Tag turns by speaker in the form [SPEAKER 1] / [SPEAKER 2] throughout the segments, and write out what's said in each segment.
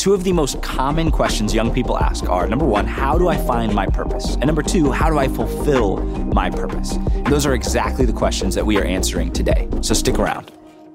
[SPEAKER 1] two of the most common questions young people ask are, number one, how do I find my purpose? And number two, how do I fulfill my purpose? And those are exactly the questions that we are answering today. So stick around.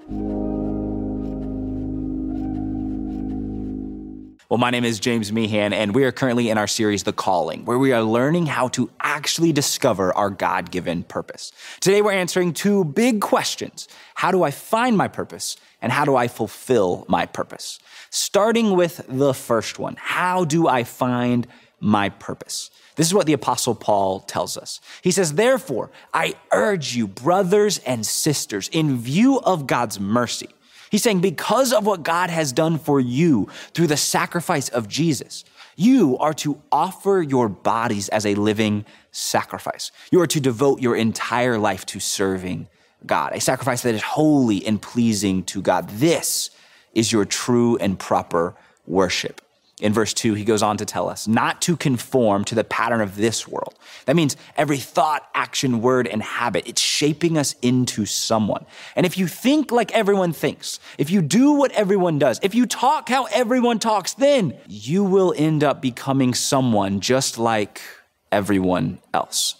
[SPEAKER 1] Well, my name is James Meehan, and we are currently in our series, The Calling, where we are learning how to actually discover our God-given purpose. Today, we're answering two big questions. How do I find my purpose? And how do I fulfill my purpose? Starting with the first one, how do I find my purpose? This is what the Apostle Paul tells us. He says, therefore, I urge you, brothers and sisters, in view of God's mercy. He's saying, because of what God has done for you through the sacrifice of Jesus, you are to offer your bodies as a living sacrifice. You are to devote your entire life to serving God, a sacrifice that is holy and pleasing to God. This is your true and proper worship. In verse 2, he goes on to tell us not to conform to the pattern of this world. That means every thought, action, word, and habit, it's shaping us into someone. And if you think like everyone thinks, if you do what everyone does, if you talk how everyone talks, then you will end up becoming someone just like everyone else.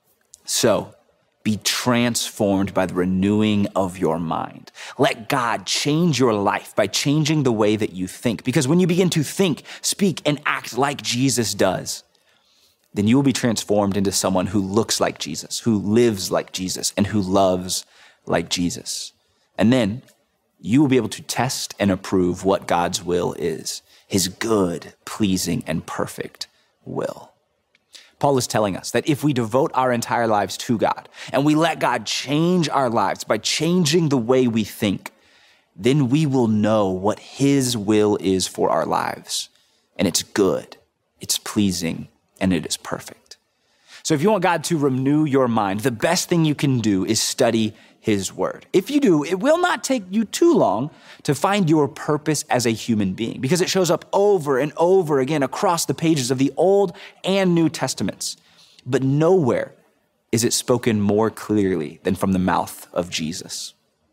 [SPEAKER 1] So, be transformed by the renewing of your mind. Let God change your life by changing the way that you think. Because when you begin to think, speak, and act like Jesus does, then you will be transformed into someone who looks like Jesus, who lives like Jesus, and who loves like Jesus. And then you will be able to test and approve what God's will is, his good, pleasing, and perfect will. Paul is telling us that if we devote our entire lives to God and we let God change our lives by changing the way we think, then we will know what his will is for our lives. And it's good, it's pleasing, and it is perfect. So if you want God to renew your mind, the best thing you can do is study his word. If you do, it will not take you too long to find your purpose as a human being because it shows up over and over again across the pages of the Old and New Testaments. But nowhere is it spoken more clearly than from the mouth of Jesus.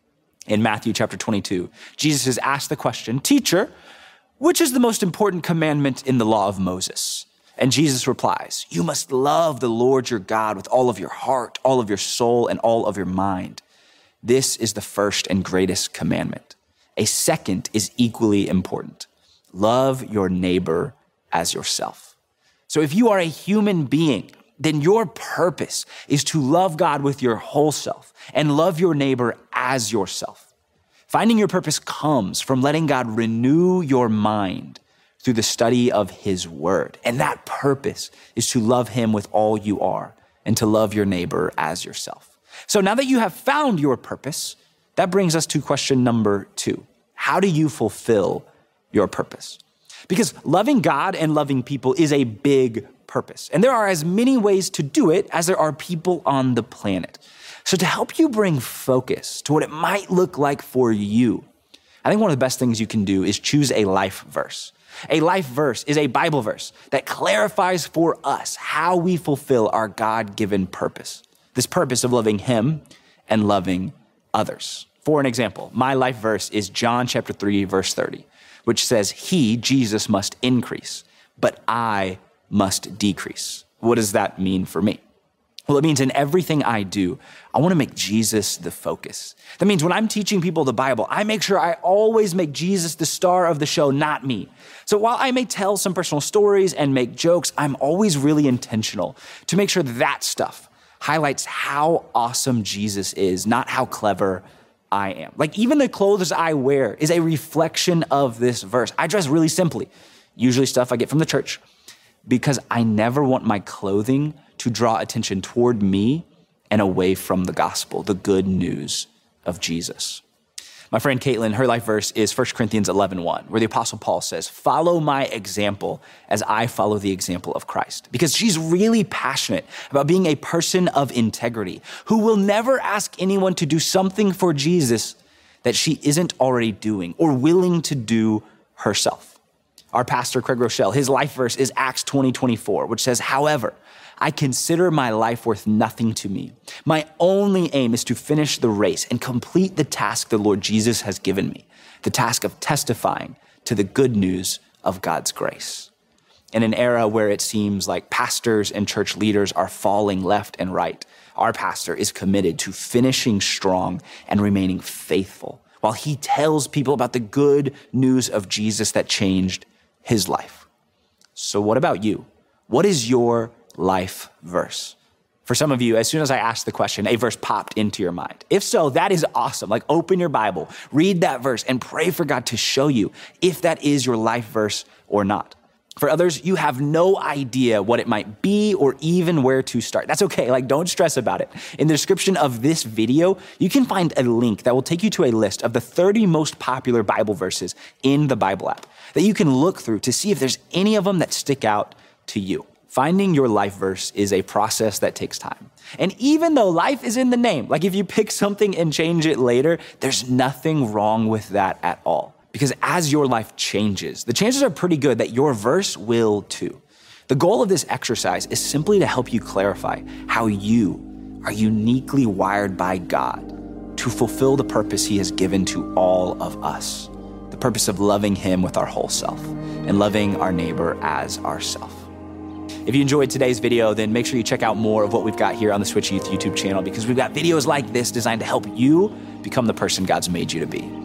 [SPEAKER 1] In Matthew chapter 22, Jesus is asked the question, "Teacher, which is the most important commandment in the law of Moses?" And Jesus replies, "You must love the Lord your God with all of your heart, all of your soul, and all of your mind. This is the first and greatest commandment. A second is equally important. Love your neighbor as yourself." So if you are a human being, then your purpose is to love God with your whole self and love your neighbor as yourself. Finding your purpose comes from letting God renew your mind through the study of his word. And that purpose is to love him with all you are and to love your neighbor as yourself. So now that you have found your purpose, that brings us to question number 2. How do you fulfill your purpose? Because loving God and loving people is a big purpose. And there are as many ways to do it as there are people on the planet. So to help you bring focus to what it might look like for you, I think one of the best things you can do is choose a life verse. A life verse is a Bible verse that clarifies for us how we fulfill our God-given purpose. This purpose of loving him and loving others. For an example, my life verse is John chapter 3, verse 30, which says, he, Jesus, must increase, but I must decrease. What does that mean for me? Well, it means in everything I do, I want to make Jesus the focus. That means when I'm teaching people the Bible, I make sure I always make Jesus the star of the show, not me. So while I may tell some personal stories and make jokes, I'm always really intentional to make sure that stuff highlights how awesome Jesus is, not how clever I am. Like even the clothes I wear is a reflection of this verse. I dress really simply, usually stuff I get from the church, because I never want my clothing to draw attention toward me and away from the gospel, the good news of Jesus. My friend Caitlin, her life verse is 1 Corinthians 11:1, where the Apostle Paul says, "Follow my example as I follow the example of Christ." Because she's really passionate about being a person of integrity who will never ask anyone to do something for Jesus that she isn't already doing or willing to do herself. Our pastor, Craig Rochelle, his life verse is Acts 20:24, which says, "However, I consider my life worth nothing to me. My only aim is to finish the race and complete the task the Lord Jesus has given me, the task of testifying to the good news of God's grace. In an era where it seems like pastors and church leaders are falling left and right, our pastor is committed to finishing strong and remaining faithful while he tells people about the good news of Jesus that changed his life. So what about you? What is your life verse? For some of you, as soon as I asked the question, a verse popped into your mind. If so, that is awesome. Like, open your Bible, read that verse, and pray for God to show you if that is your life verse or not. For others, you have no idea what it might be or even where to start. That's okay. Like, don't stress about it. In the description of this video, you can find a link that will take you to a list of the 30 most popular Bible verses in the Bible app that you can look through to see if there's any of them that stick out to you. Finding your life verse is a process that takes time. And even though life is in the name, like if you pick something and change it later, there's nothing wrong with that at all. Because as your life changes, the chances are pretty good that your verse will too. The goal of this exercise is simply to help you clarify how you are uniquely wired by God to fulfill the purpose he has given to all of us. The purpose of loving him with our whole self and loving our neighbor as ourself. If you enjoyed today's video, then make sure you check out more of what we've got here on the Switch Youth YouTube channel, because we've got videos like this designed to help you become the person God's made you to be.